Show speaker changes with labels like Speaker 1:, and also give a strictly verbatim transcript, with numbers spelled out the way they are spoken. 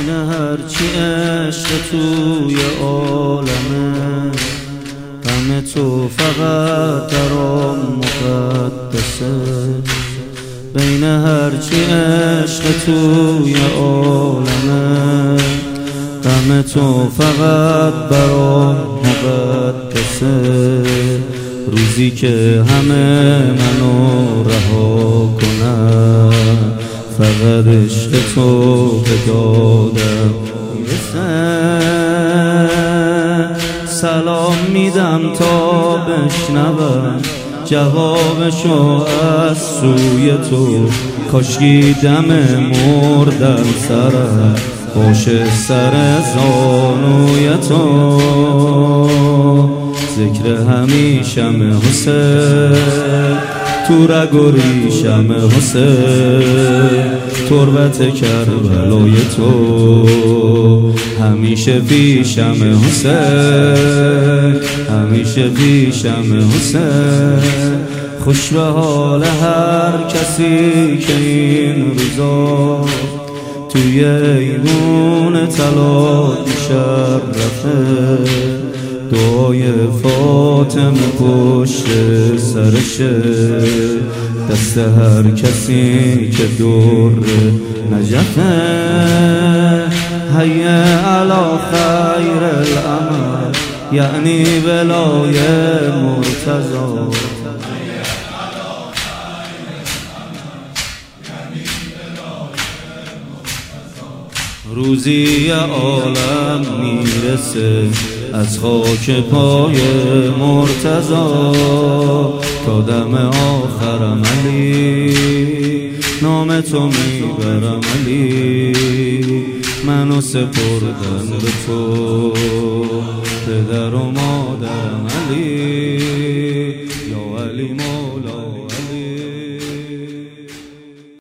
Speaker 1: بین هرچی عشق توی عالمه، غم تو فقط درام مقدسه. بین هرچی عشق توی عالمه، غم تو فقط برام مقدسه. روزی که همه منو رها کنن، فقط عشق تو به دادم میرسه. سلام میدم تا بشنوم جوابشو از سوی تو، کاشکی دم مردن سرم باشه سر زانوی تو. ذکر همیشم حسین تو رگ و ریشم حسین، تربت کربلای تو همیشه پیشم حسین، همیشه پیشم حسین. خوش به حال هر کسی که این روزا توی ایوون طلا مشرفه. دعای فاطمه پشت سرشه، دست هر کسی که دور نجفه. هی علی خیر العمل یعنی ولای مرتضی. روزی عالم میرسه از خاک پای مرتضی تا دم آخرم علی، نام تو میبرم علی. منو سپردن به تو پدر و مادرم علی، یا علی مولا علی.